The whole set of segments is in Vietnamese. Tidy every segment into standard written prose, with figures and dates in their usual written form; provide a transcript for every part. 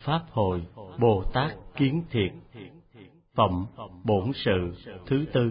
Pháp hội Bồ Tát Kiến Thiệt. Phẩm Bổn Sự thứ tư.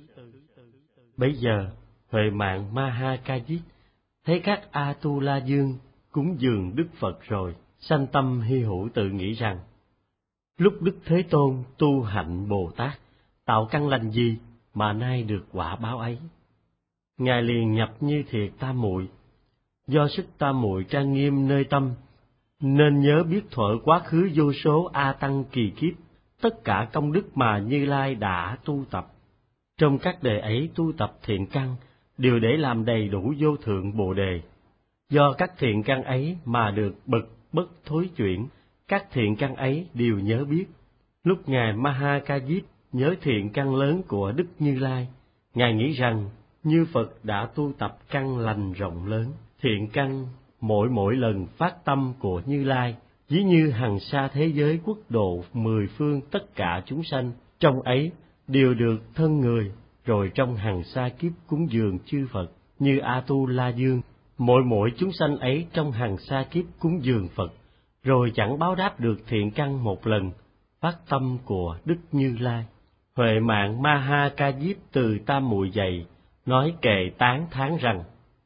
Bấy giờ Huệ Mạng Ma Ha Ca Diếp thấy các A Tu La Dương cúng dường Đức Phật rồi, sanh tâm hy hữu tự nghĩ rằng: lúc Đức Thế Tôn tu hạnh Bồ Tát, tạo căn lành gì mà nay được quả báo ấy? Ngài liền nhập như thiệt tam muội, do sức tam muội trang nghiêm nơi tâm, nên nhớ biết thuở quá khứ vô số A Tăng kỳ kiếp, tất cả công đức mà Như Lai đã tu tập. Trong các đề ấy tu tập thiện căn, đều để làm đầy đủ vô thượng Bồ Đề. Do các thiện căn ấy mà được bậc bất thối chuyển, các thiện căn ấy đều nhớ biết. Lúc Ngài Ma Ha Ca Diếp nhớ thiện căn lớn của Đức Như Lai, Ngài nghĩ rằng như Phật đã tu tập căn lành rộng lớn, thiện căn mỗi lần phát tâm của Như Lai, ví như hằng sa thế giới quốc độ mười phương tất cả chúng sanh, trong ấy đều được thân người, rồi trong hằng sa kiếp cúng dường chư Phật như A Tu La Dương. Mỗi chúng sanh ấy trong hằng sa kiếp cúng dường Phật, rồi chẳng báo đáp được thiện căn một lần phát tâm của Đức Như Lai. Huệ Mạng Ma Ha Ca Diếp từ tam muội dạy, nói kệ tán thán rằng: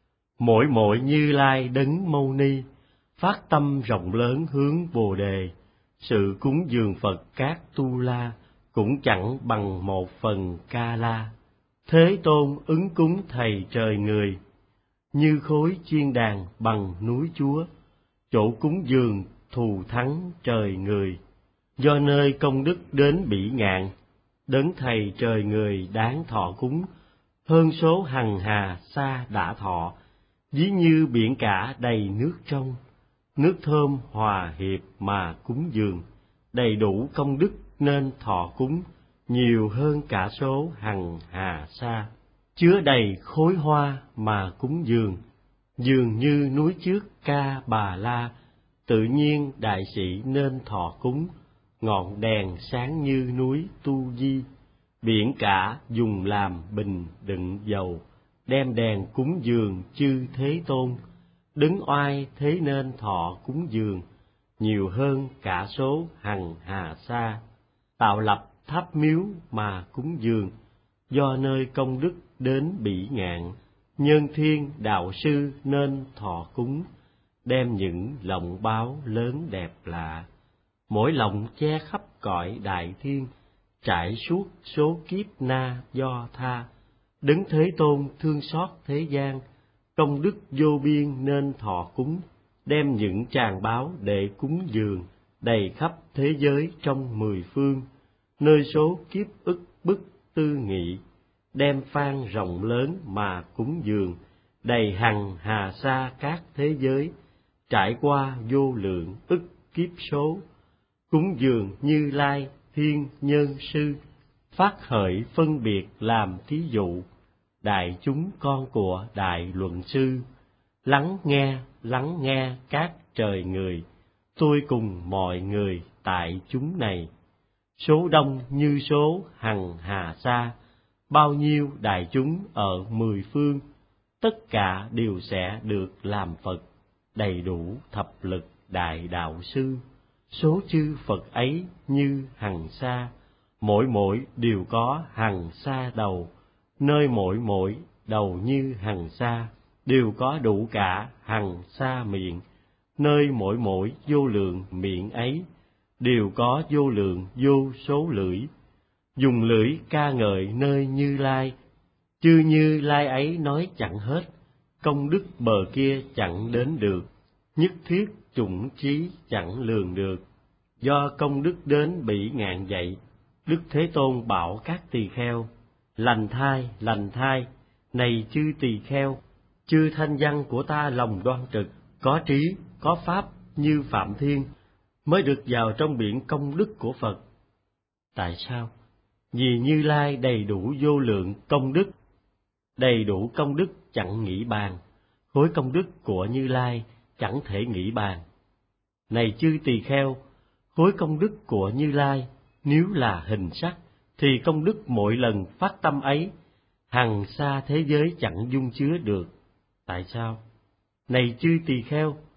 mỗi Như Lai đấng Mâu Ni, phát tâm rộng lớn hướng Bồ Đề, sự cúng dường Phật các tu la cũng chẳng bằng một phần ca la. Thế Tôn ứng cúng thầy trời người, như khối chiên đàn bằng núi Chúa, chỗ cúng dường thù thắng trời người. Do nơi công đức đến bỉ ngạn, đấng thầy trời người đáng thọ cúng, hơn số hằng hà sa đã thọ, ví như biển cả đầy nước trong, nước thơm hòa hiệp mà cúng dường, đầy đủ công đức nên thọ cúng, nhiều hơn cả số hằng hà sa, chứa đầy khối hoa mà cúng dường, dường như núi trước Ca Bà La, tự nhiên đại sĩ nên thọ cúng, ngọn đèn sáng như núi Tu Di, biển cả dùng làm bình đựng dầu, đem đèn cúng dường chư Thế Tôn, đứng oai thế nên thọ cúng dường, nhiều hơn cả số hằng hà sa, tạo lập tháp miếu mà cúng dường, do nơi công đức đến bỉ ngạn, nhân thiên đạo sư nên thọ cúng, đem những lộng báo lớn đẹp lạ, mỗi lộng che khắp cõi đại thiên, trải suốt số kiếp na do tha. Đấng Thế Tôn thương xót thế gian, công đức vô biên nên thọ cúng, đem những tràng báo để cúng dường, đầy khắp thế giới trong mười phương, nơi số kiếp ức bức tư nghị, đem phan rộng lớn mà cúng dường, đầy hằng hà sa các thế giới, trải qua vô lượng ức kiếp số, cúng dường Như Lai thiên nhân sư, phát hợi phân biệt làm thí dụ, đại chúng con của đại luận sư, lắng nghe các trời người, tôi cùng mọi người tại chúng này, số đông như số hằng hà sa, bao nhiêu đại chúng ở mười phương, tất cả đều sẽ được làm Phật, đầy đủ thập lực đại đạo sư. Số chư Phật ấy như hằng sa, mỗi đều có hằng sa đầu, nơi mỗi đầu như hằng sa, đều có đủ cả hằng sa miệng, nơi mỗi vô lượng miệng ấy, đều có vô lượng vô số lưỡi, dùng lưỡi ca ngợi nơi Như Lai, chư Như Lai ấy nói chẳng hết, công đức bờ kia chẳng đến được, nhất thiết chủng trí chẳng lường được. Do công đức đến bỉ ngạn dậy, Đức Thế Tôn bảo các tỳ kheo: lành thai, này chư tỳ kheo, chư thanh văn của ta lòng đoan trực, có trí, có pháp như Phạm Thiên, mới được vào trong biển công đức của Phật. Tại sao? Vì Như Lai đầy đủ vô lượng công đức, đầy đủ công đức chẳng nghĩ bàn, khối công đức của Như Lai chẳng thể nghĩ bàn. Này chư tỳ kheo, khối công đức của Như Lai nếu là hình sắc, thì công đức mỗi lần phát tâm ấy, hằng sa thế giới chẳng dung chứa được. Tại sao? Này chư tỳ kheo,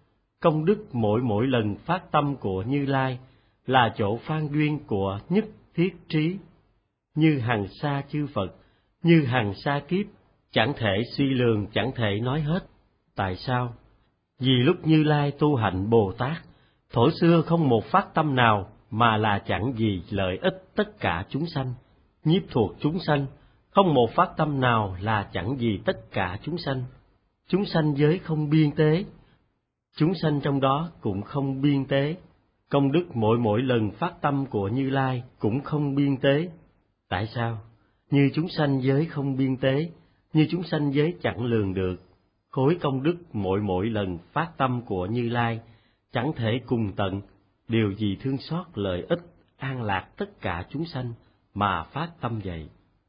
công đức mỗi lần phát tâm của Như Lai là chỗ phan duyên của nhất thiết trí, như hằng sa chư Phật, như hằng sa kiếp, chẳng thể suy lường, chẳng thể nói hết. Tại sao? Vì lúc Như Lai tu hạnh Bồ Tát, thuở xưa không một phát tâm nào mà là chẳng vì lợi ích tất cả chúng sanh, nhiếp thuộc chúng sanh, không một phát tâm nào là chẳng vì tất cả chúng sanh. Chúng sanh giới không biên tế, chúng sanh trong đó cũng không biên tế. Công đức mỗi lần phát tâm của Như Lai cũng không biên tế. Tại sao? Như chúng sanh giới không biên tế, như chúng sanh giới chẳng lường được. Khối công đức mỗi lần phát tâm của Như Lai chẳng thể cùng tận, điều gì thương xót lợi ích an lạc tất cả chúng sanh mà phát tâm vậy.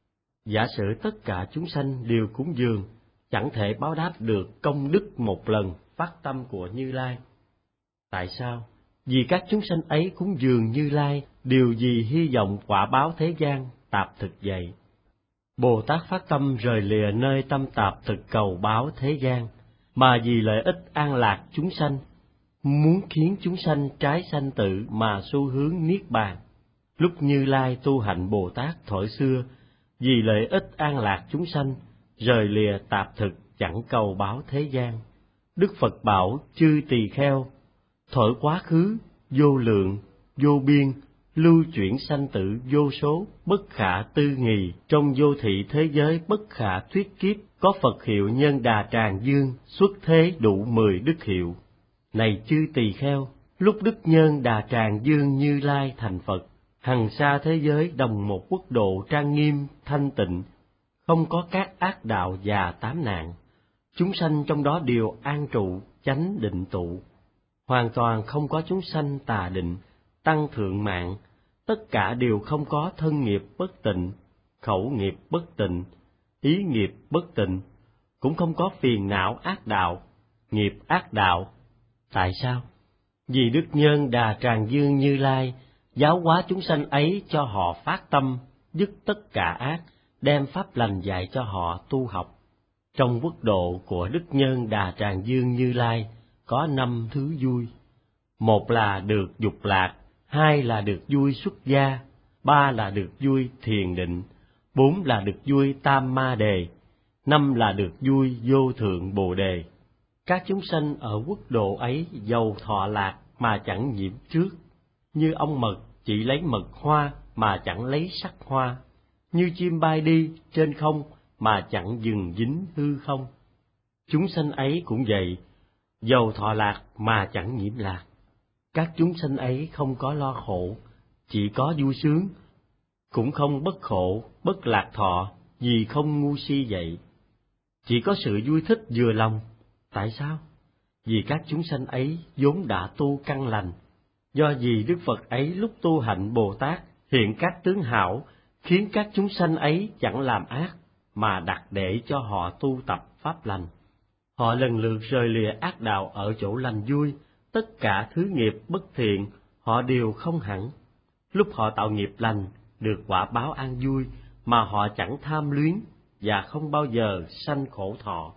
Giả sử tất cả chúng sanh đều cúng dường, chẳng thể báo đáp được công đức một lần phát tâm của Như Lai. Tại sao? Vì các chúng sanh ấy cúng dường Như Lai, điều gì hy vọng quả báo thế gian tạp thực vậy. Bồ Tát phát tâm rời lìa nơi tâm tạp thực cầu báo thế gian, mà vì lợi ích an lạc chúng sanh, muốn khiến chúng sanh trái sanh tử mà xu hướng niết bàn. Lúc Như Lai tu hạnh Bồ Tát thuở xưa, vì lợi ích an lạc chúng sanh, rời lìa tạp thực chẳng cầu báo thế gian. Đức Phật bảo chư tỳ kheo, thuở quá khứ, vô lượng, vô biên, lưu chuyển sanh tử vô số, bất khả tư nghì, trong vô thị thế giới bất khả thuyết kiếp, có Phật hiệu Nhân Đà Tràng Dương, xuất thế đủ 10 đức hiệu. Này chư tỳ kheo, lúc Đức Nhân Đà Tràng Dương Như Lai thành Phật, hằng sa thế giới đồng một quốc độ trang nghiêm, thanh tịnh, không có các ác đạo và tám nạn. Chúng sanh trong đó đều an trụ, chánh định tụ. Hoàn toàn không có chúng sanh tà định, tăng thượng mạng, tất cả đều không có thân nghiệp bất tịnh, khẩu nghiệp bất tịnh, ý nghiệp bất tịnh, cũng không có phiền não ác đạo, nghiệp ác đạo. Tại sao? Vì Đức Nhân Đà Tràng Dương Như Lai giáo hóa chúng sanh ấy cho họ phát tâm, dứt tất cả ác, đem pháp lành dạy cho họ tu học. Trong quốc độ của Đức Nhân Đà Tràng Dương Như Lai có 5 thứ vui. Một là được dục lạc, 2 là được vui xuất gia, 3 là được vui thiền định, 4 là được vui tam ma đề, 5 là được vui vô thượng bồ đề. Các chúng sanh ở quốc độ ấy giàu thọ lạc mà chẳng nhiễm trước, như ong mật chỉ lấy mật hoa mà chẳng lấy sắc hoa, như chim bay đi trên không mà chẳng dừng dính hư không. Chúng sanh ấy cũng vậy, giàu thọ lạc mà chẳng nhiễm lạc. Các chúng sanh ấy không có lo khổ, chỉ có vui sướng, cũng không bất khổ, bất lạc thọ, vì không ngu si vậy. Chỉ có sự vui thích vừa lòng. Tại sao? Vì các chúng sanh ấy vốn đã tu căn lành. Do vì Đức Phật ấy lúc tu hạnh Bồ Tát hiện các tướng hảo, khiến các chúng sanh ấy chẳng làm ác, mà đặt để cho họ tu tập pháp lành. Họ lần lượt rời lìa ác đạo ở chỗ lành vui, tất cả thứ nghiệp bất thiện họ đều không hẳn. Lúc họ tạo nghiệp lành, được quả báo an vui, mà họ chẳng tham luyến và không bao giờ sanh khổ thọ.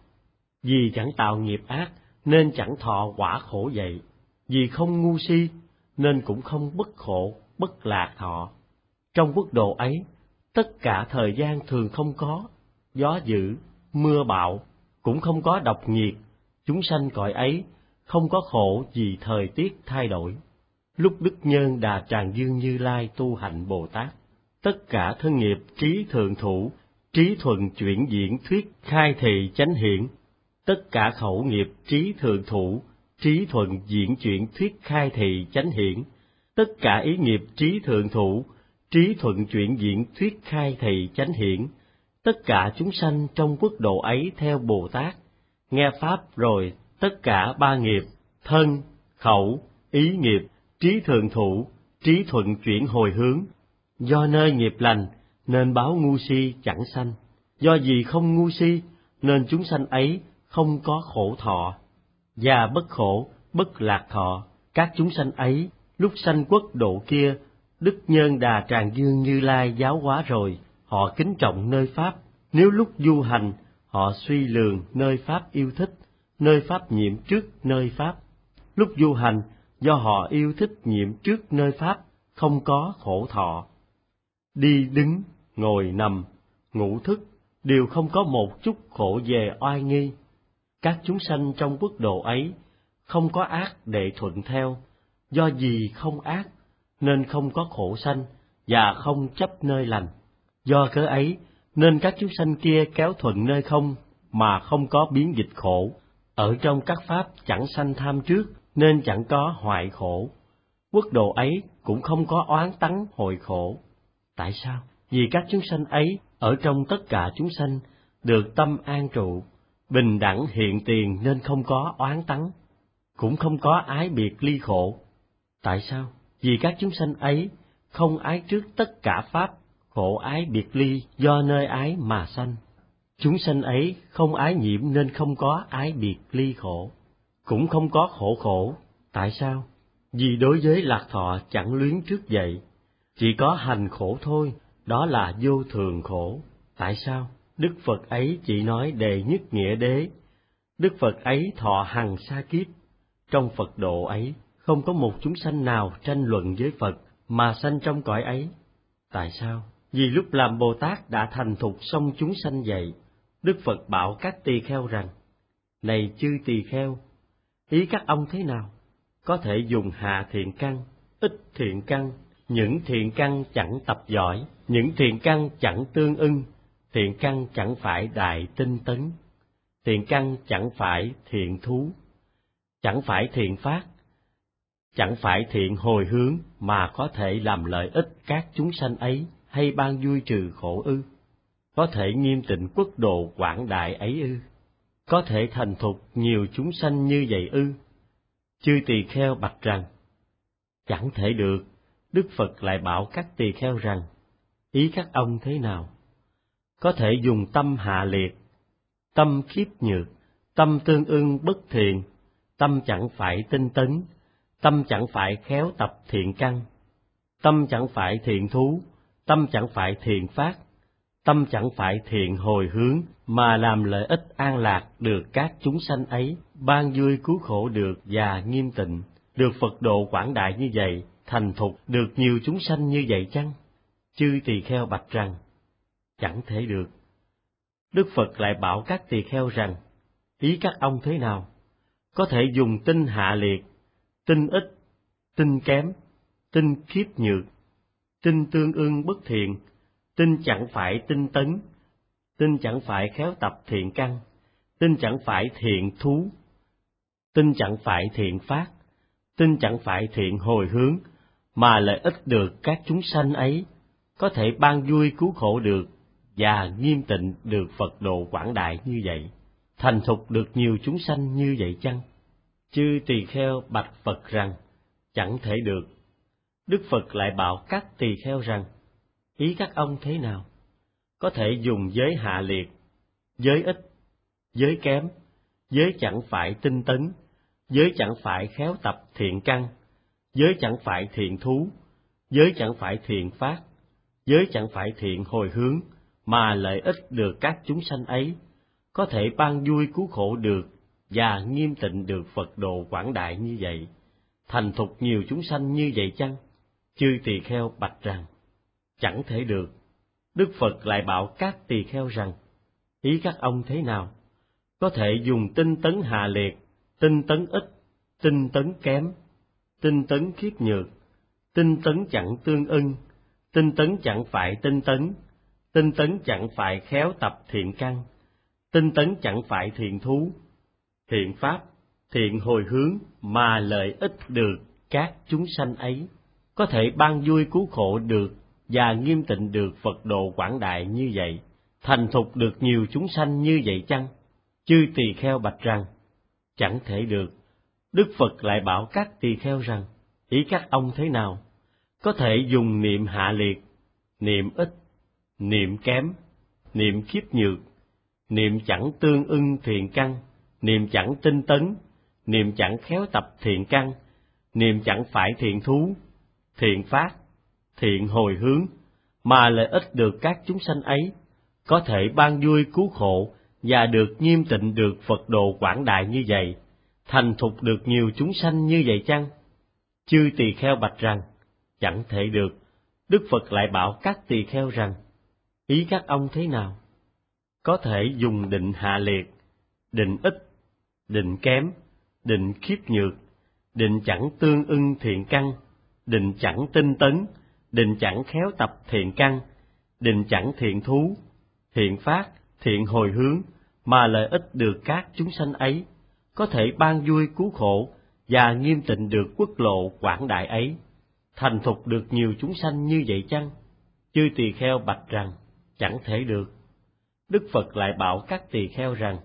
Vì chẳng tạo nghiệp ác nên chẳng thọ quả khổ vậy. Vì không ngu si nên cũng không bất khổ, bất lạc thọ. Trong quốc độ ấy, tất cả thời gian thường không có gió dữ, mưa bão, cũng không có độc nhiệt. Chúng sanh cõi ấy không có khổ vì thời tiết thay đổi. Lúc Đức Nhân Đà Tràng Dương Như Lai tu hạnh Bồ Tát, tất cả thân nghiệp trí thượng thủ, trí thuần chuyển diễn thuyết khai thị chánh hiển, tất cả khẩu nghiệp trí thượng thủ, trí thuần diễn chuyển thuyết khai thị chánh hiển, tất cả ý nghiệp trí thượng thủ, trí thuận chuyển diễn thuyết khai thị chánh hiển, tất cả chúng sanh trong quốc độ ấy theo Bồ Tát, nghe pháp rồi tất cả ba nghiệp, thân, khẩu, ý nghiệp, trí thượng thủ, trí thuận chuyển hồi hướng. Do nơi nghiệp lành nên báo ngu si chẳng sanh, do vì không ngu si nên chúng sanh ấy không có khổ thọ, và bất khổ, bất lạc thọ. Các chúng sanh ấy lúc sanh quốc độ kia, Đức Nhân Đà Tràng Dương Như Lai giáo hóa rồi, họ kính trọng nơi pháp. Nếu lúc du hành, họ suy lường nơi pháp yêu thích, nơi pháp nhiễm trước nơi pháp. lúc du hành, do họ yêu thích nhiệm trước nơi Pháp, không có khổ thọ. Đi đứng, ngồi nằm, ngủ thức, đều không có một chút khổ về oai nghi. Các chúng sanh trong quốc độ ấy không có ác để thuận theo, do vì không ác nên không có khổ sanh và không chấp nơi lành. Do cớ ấy nên các chúng sanh kia kéo thuận nơi không mà không có biến dịch khổ. Ở trong các pháp chẳng sanh tham trước nên chẳng có hoại khổ. Quốc độ ấy cũng không có oán tắng hồi khổ. Tại sao? Vì các chúng sanh ấy ở trong tất cả chúng sanh được tâm an trụ, bình đẳng hiện tiền nên không có oán tắng, cũng không có ái biệt ly khổ. Tại sao? Vì các chúng sanh ấy không ái trước tất cả pháp, khổ ái biệt ly do nơi ái mà sanh. Chúng sanh ấy không ái nhiễm nên không có ái biệt ly khổ, cũng không có khổ khổ. Tại sao? Vì đối với lạc thọ chẳng luyến trước vậy, chỉ có hành khổ thôi, đó là vô thường khổ. Tại sao? Đức Phật ấy chỉ nói đệ nhất nghĩa đế. Đức Phật ấy thọ hằng sa kiếp. Trong Phật độ ấy, không có một chúng sanh nào tranh luận với Phật mà sanh trong cõi ấy. Tại sao? Vì lúc làm Bồ Tát đã thành thục xong chúng sanh vậy. Đức Phật bảo các tỳ kheo rằng: Này chư tỳ kheo, ý các ông thế nào? Có thể dùng hạ thiện căn, ít thiện căn, những thiện căn chẳng tập giỏi, những thiện căn chẳng tương ưng, thiện căn chẳng phải đại tinh tấn, thiện căn chẳng phải thiện thú, chẳng phải thiện phát, chẳng phải thiện hồi hướng mà có thể làm lợi ích các chúng sanh ấy hay ban vui trừ khổ ư? Có thể nghiêm tịnh quốc độ quảng đại ấy ư? Có thể thành thục nhiều chúng sanh như vậy ư? Chư tỳ kheo bạch rằng: Chẳng thể được. Đức Phật lại bảo các tỳ kheo rằng: Ý các ông thế nào? Có thể dùng tâm hạ liệt, tâm khiếp nhược, tâm tương ưng bất thiện, tâm chẳng phải tinh tấn, tâm chẳng phải khéo tập thiện căn, tâm chẳng phải thiện thú, tâm chẳng phải thiện phát, tâm chẳng phải thiện hồi hướng mà làm lợi ích an lạc được các chúng sanh ấy, ban vui cứu khổ được và nghiêm tịnh, được Phật độ quảng đại như vậy, thành thục được nhiều chúng sanh như vậy chăng? Chư tỳ kheo bạch rằng: Chẳng thể được. Đức Phật lại bảo các tỳ kheo rằng: Ý các ông thế nào? Có thể dùng tinh hạ liệt, tinh ít, tinh kém, tinh khiếp nhược, tinh tương ưng bất thiện, tinh chẳng phải tinh tấn, tinh chẳng phải khéo tập thiện căn, tinh chẳng phải thiện thú, tinh chẳng phải thiện phát, tinh chẳng phải thiện hồi hướng, mà lợi ích được các chúng sanh ấy, có thể ban vui cứu khổ được và nghiêm tịnh được Phật độ quảng đại như vậy, thành thục được nhiều chúng sanh như vậy chăng? Chư tỳ kheo bạch Phật rằng: Chẳng thể được. Đức Phật lại bảo các tỳ kheo rằng: Ý các ông thế nào? Có thể dùng giới hạ liệt, giới ít, giới kém, giới chẳng phải tinh tấn, giới chẳng phải khéo tập thiện căn, giới chẳng phải thiện thú, giới chẳng phải thiện phát, giới chẳng phải thiện hồi hướng, mà lợi ích được các chúng sanh ấy, có thể ban vui cứu khổ được và nghiêm tịnh được Phật độ quảng đại như vậy, thành thục nhiều chúng sanh như vậy chăng? Chư tỳ kheo bạch rằng: Chẳng thể được. Đức Phật lại bảo các tỳ kheo rằng: Ý các ông thế nào? Có thể dùng tinh tấn hạ liệt, tinh tấn ít, tinh tấn kém, tinh tấn khiếp nhược, tinh tấn chẳng tương ưng, tinh tấn chẳng phải tinh tấn chẳng phải khéo tập thiện căn, tinh tấn chẳng phải thiện thú, thiện pháp, thiện hồi hướng mà lợi ích được các chúng sanh ấy, có thể ban vui cứu khổ được và nghiêm tịnh được Phật độ quảng đại như vậy, thành thục được nhiều chúng sanh như vậy chăng? Chư tỳ kheo bạch rằng: Chẳng thể được. Đức Phật lại bảo các tỳ kheo rằng: Ý các ông thế nào? Có thể dùng niệm hạ liệt, niệm ít, niệm kém, niệm khiếp nhược, niệm chẳng tương ưng thiện căn, niệm chẳng tinh tấn, niệm chẳng khéo tập thiện căn, niệm chẳng phải thiện thú, thiện phát, thiện hồi hướng, mà lợi ích được các chúng sanh ấy, có thể ban vui cứu khổ và được nghiêm tịnh được Phật độ quảng đại như vậy, thành thục được nhiều chúng sanh như vậy chăng? Chư tỳ kheo bạch rằng, chẳng thể được. Đức Phật lại bảo các tỳ kheo rằng, ý các ông thế nào? Có thể dùng định hạ liệt, định ít, định kém, định khiếp nhược, định chẳng tương ưng thiện căn, định chẳng tinh tấn, định chẳng khéo tập thiện căn, định chẳng thiện thú, thiện phát, thiện hồi hướng, mà lợi ích được các chúng sanh ấy, có thể ban vui cứu khổ và nghiêm tịnh được quốc lộ quảng đại ấy, thành thục được nhiều chúng sanh như vậy chăng? Chư tỳ kheo bạch rằng, chẳng thể được. Đức Phật lại bảo các tỳ kheo rằng,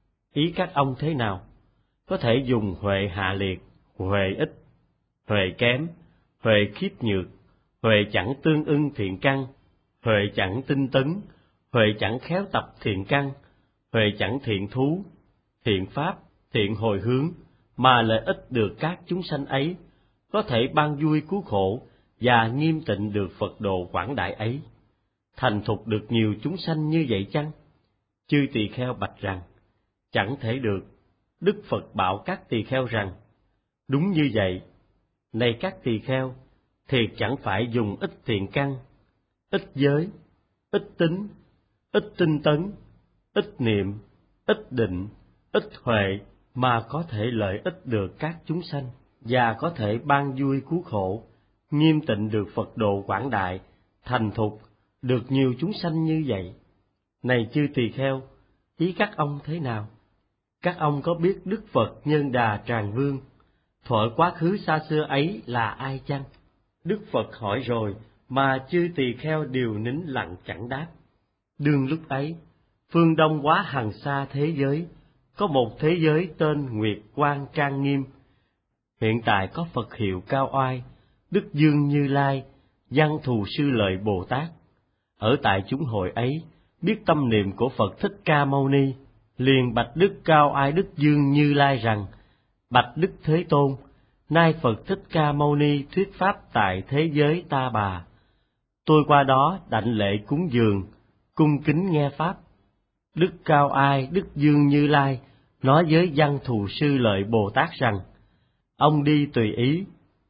ý các ông thế nào? Có thể dùng huệ hạ liệt, huệ ít, huệ kém, huệ khiếp nhược, huệ chẳng tương ưng thiện căn, huệ chẳng tinh tấn, huệ chẳng khéo tập thiện căn, huệ chẳng thiện thú, thiện pháp, thiện hồi hướng, mà lợi ích được các chúng sanh ấy, có thể ban vui cứu khổ và nghiêm tịnh được Phật độ quảng đại ấy, thành thục được nhiều chúng sanh như vậy chăng? Chư tỳ kheo bạch rằng, chẳng thể được. Đức Phật bảo các tỳ kheo rằng, đúng như vậy. Này các tỳ kheo, thiệt chẳng phải dùng ít thiện căn, ít giới, ít tính, ít tinh tấn, ít niệm, ít định, ít huệ mà có thể lợi ích được các chúng sanh và có thể ban vui cứu khổ, nghiêm tịnh được Phật độ quảng đại, thành thục được nhiều chúng sanh như vậy. Này chư tỳ kheo, ý các ông thế nào? Các ông có biết Đức Phật Nhân Đà Tràng Vương thuở quá khứ xa xưa ấy là ai chăng? Đức Phật hỏi rồi mà chư tỳ kheo đều nín lặng chẳng đáp. Đương lúc ấy, phương đông quá hằng xa thế giới, có một thế giới tên Nguyệt Quang Trang Nghiêm. Hiện tại có Phật hiệu cao oai, Đức Dương Như Lai, Văn Thù Sư Lợi Bồ Tát. Ở tại chúng hội ấy, biết tâm niệm của Phật Thích Ca Mâu Ni, liền bạch Đức Cao Oai Đức Dương Như Lai rằng, bạch Đức Thế Tôn, nay Phật Thích Ca Mâu Ni thuyết pháp tại thế giới Ta Bà. Tôi qua đó đảnh lễ cúng dường, cung kính nghe pháp. Đức Cao Oai Đức Dương Như Lai nói với Văn Thù Sư Lợi Bồ Tát rằng, ông đi tùy ý.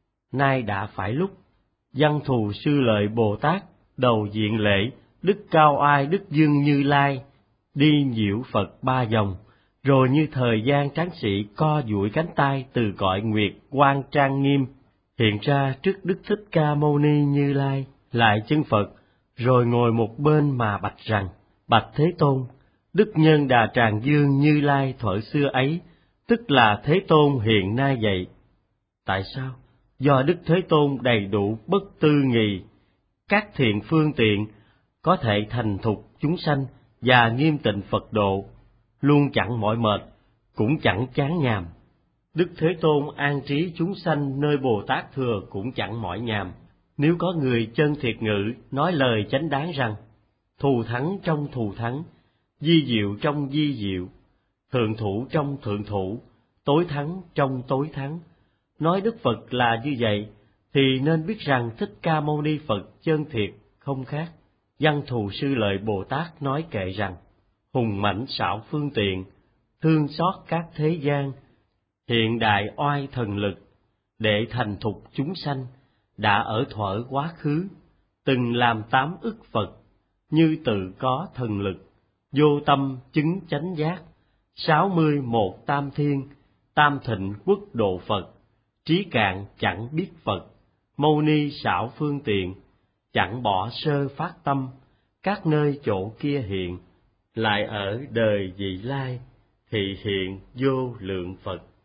Nay đã phải lúc. Văn Thù Sư Lợi Bồ Tát đầu diện lễ Đức Cao Oai Đức Dương Như Lai, đi nhiễu Phật 3 vòng, rồi như thời gian tráng sĩ co duỗi cánh tay từ cõi Nguyệt Quang Trang Nghiêm, hiện ra trước Đức Thích Ca Mâu Ni Như Lai, lại chân Phật, rồi ngồi một bên mà bạch rằng, bạch Thế Tôn, Đức Nhân Đà Tràng Dương Như Lai thuở xưa ấy, tức là Thế Tôn hiện nay vậy. Tại sao? Do Đức Thế Tôn đầy đủ bất tư nghì, các thiện phương tiện, có thể thành thục chúng sanh và nghiêm tịnh Phật độ, luôn chẳng mỏi mệt, cũng chẳng chán nhàm. Đức Thế Tôn an trí chúng sanh nơi Bồ Tát thừa cũng chẳng mỏi nhàm. Nếu có người chân thiệt ngữ nói lời chánh đáng rằng, thù thắng trong thù thắng, di diệu trong di diệu, thượng thủ trong thượng thủ, tối thắng trong tối thắng, nói Đức Phật là như vậy, thì nên biết rằng Thích Ca Mâu Ni Phật chân thiệt không khác. Văn Thù Sư Lợi Bồ Tát nói kệ rằng, hùng mãnh xảo phương tiện, thương xót các thế gian, hiện đại oai thần lực, để thành thục chúng sanh, đã ở thuở quá khứ, từng làm 8 ức Phật, như tự có thần lực, vô tâm chứng chánh giác, 61 tam thiên, tam thịnh quốc độ Phật, trí cạn chẳng biết Phật, mâu ni xảo phương tiện, chẳng bỏ sơ phát tâm, các nơi chỗ kia hiện, lại ở đời vị lai, thị hiện vô lượng Phật.